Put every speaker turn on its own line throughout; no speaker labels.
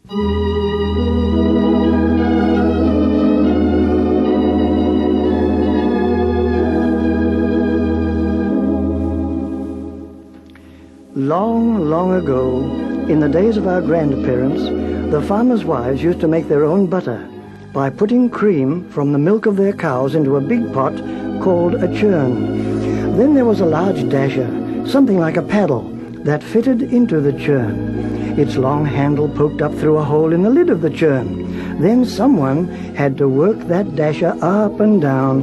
Long, long ago, in the days of our grandparents, the farmers' wives used to make their own butter by putting cream from the milk of their cows into a big pot called a churn. Then there was a large dasher, something like a paddle, that fitted into the churn. Its long handle poked up through a hole in the lid of the churn. Then someone had to work that dasher up and down,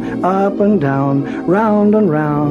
round and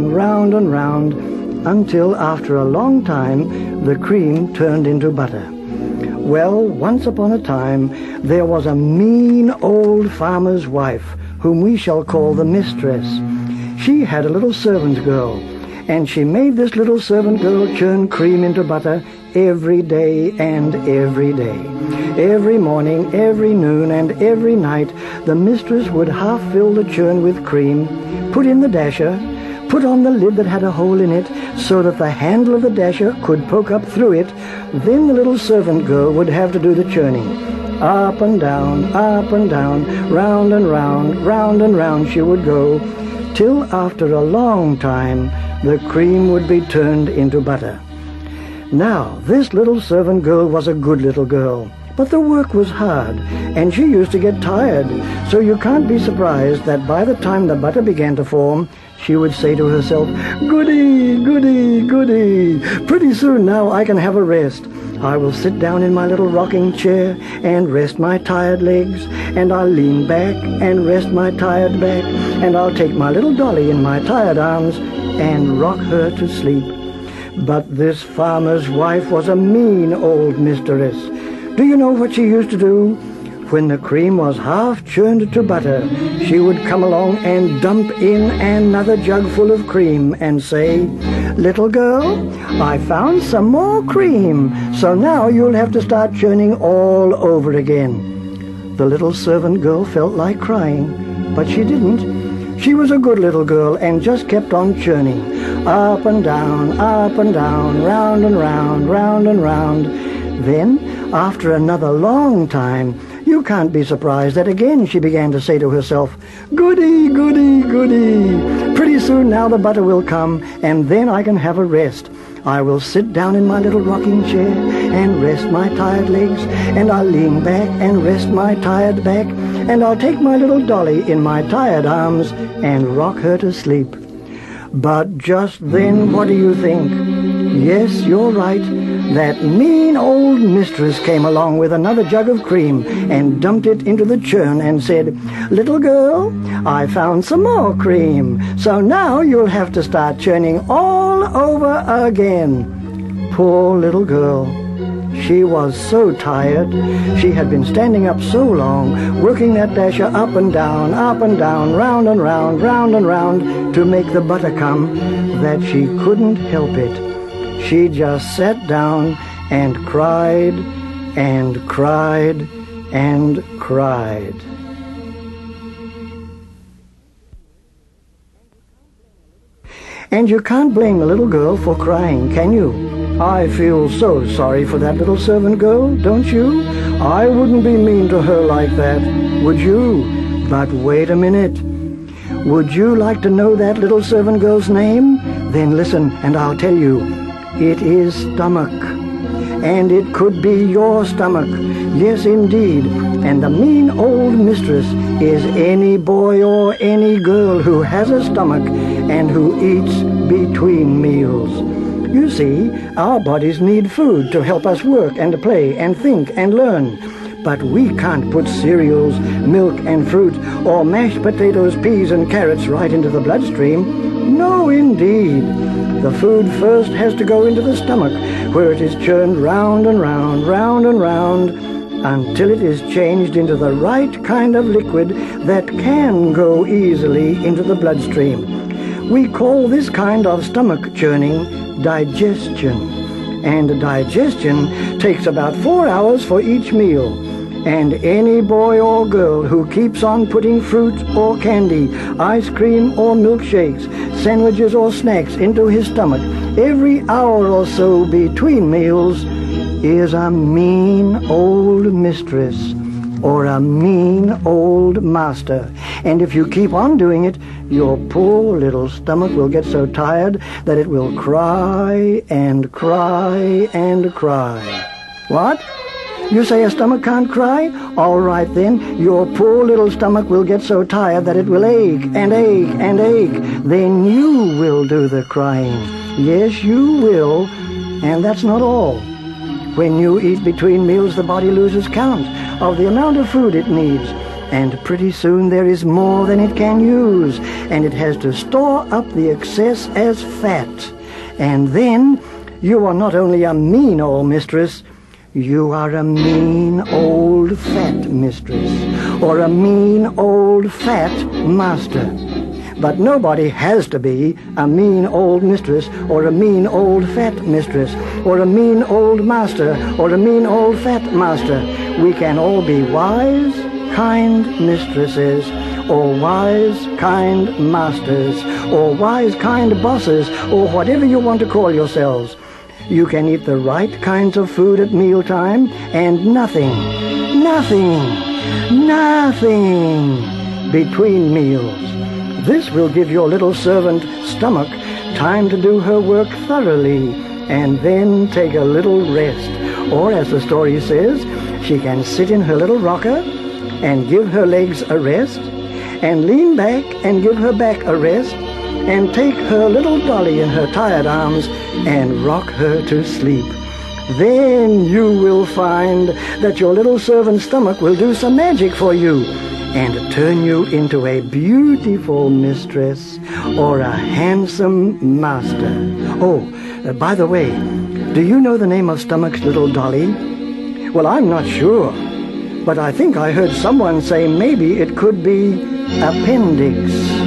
round, until after a long time the cream turned into butter. Well, once upon a time there was a mean old farmer's wife whom we shall call the mistress. She had a little servant girl, and she made this little servant girl churn cream into butter every day and every day. Every morning, every noon, and every night the mistress would half fill the churn with cream, put in the dasher, put on the lid that had a hole in it so that the handle of the dasher could poke up through it. Then the little servant girl would have to do the churning. Up and down, round and round she would go, till after a long time the cream would be turned into butter. Now, this little servant girl was a good little girl, but the work was hard, and she used to get tired, so you can't be surprised that by the time the butter began to form, she would say to herself, "Goody, goody, goody! Pretty soon now I can have a rest. I will sit down in my little rocking chair and rest my tired legs, and I'll lean back and rest my tired back, and I'll take my little dolly in my tired arms and rock her to sleep." But this farmer's wife was a mean old mistress. Do you know what she used to do? When the cream was half churned to butter, she would come along and dump in another jug full of cream and say, "Little girl, I found some more cream, so now you'll have to start churning all over again." The little servant girl felt like crying, but she didn't. She was a good little girl and just kept on churning, up and down, round and round. Then, after another long time, you can't be surprised that again she began to say to herself, "Goody, goody, goody! Pretty soon now the butter will come, and then I can have a rest. I will sit down in my little rocking chair and rest my tired legs, and I'll lean back and rest my tired back, and I'll take my little dolly in my tired arms and rock her to sleep." But just then, what do you think? Yes, you're right. That mean old mistress came along with another jug of cream and dumped it into the churn and said, "Little girl, I found some more cream, so now you'll have to start churning all over again." Poor little girl. She was so tired. She had been standing up so long, working that dasher up and down, round and round, to make the butter come, that she couldn't help it. She just sat down and cried and cried and cried. And you can't blame the little girl for crying, can you? I feel so sorry for that little servant girl, don't you? I wouldn't be mean to her like that, would you? But wait a minute. Would you like to know that little servant girl's name? Then listen and I'll tell you. It is Stomach. And it could be your stomach. Yes, indeed. And the mean old mistress is any boy or any girl who has a stomach and who eats between meals. You see, our bodies need food to help us work and play and think and learn. But we can't put cereals, milk and fruit, or mashed potatoes, peas and carrots right into the bloodstream. No, indeed. The food first has to go into the stomach, where it is churned round and round, until it is changed into the right kind of liquid that can go easily into the bloodstream. We call this kind of stomach churning digestion. And digestion takes about 4 hours for each meal. And any boy or girl who keeps on putting fruit or candy, ice cream or milkshakes, sandwiches or snacks into his stomach every hour or so between meals is a mean old mistress or a mean old master. And if you keep on doing it, your poor little stomach will get so tired that it will cry and cry and cry. What? You say a stomach can't cry? All right then, your poor little stomach will get so tired that it will ache and ache and ache. Then you will do the crying. Yes, you will. And that's not all. When you eat between meals, the body loses count of the amount of food it needs. And pretty soon there is more than it can use. And it has to store up the excess as fat. And then you are not only a mean old mistress, you are a mean old fat mistress, or a mean old fat master. But nobody has to be a mean old mistress, or a mean old fat mistress, or a mean old master, or a mean old fat master. We can all be wise, kind mistresses, or wise, kind masters, or wise, kind bosses, or whatever you want to call yourselves. You can eat the right kinds of food at mealtime, and nothing between meals. This will give your little servant stomach time to do her work thoroughly, and then take a little rest. Or, as the story says, she can sit in her little rocker and give her legs a rest, and lean back and give her back a rest, and take her little dolly in her tired arms and rock her to sleep. Then you will find that your little servant's stomach will do some magic for you and turn you into a beautiful mistress or a handsome master. Oh, by the way, do you know the name of Stomach's little dolly? Well, I'm not sure, but I think I heard someone say maybe it could be Appendix.